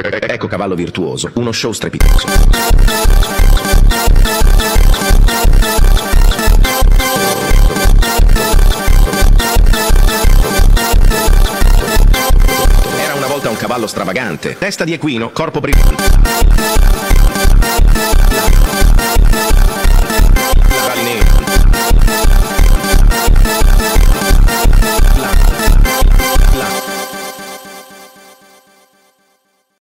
Ecco Cavallo Virtuoso, uno show strepitoso. Era una volta un cavallo stravagante, testa di equino, corpo brillante.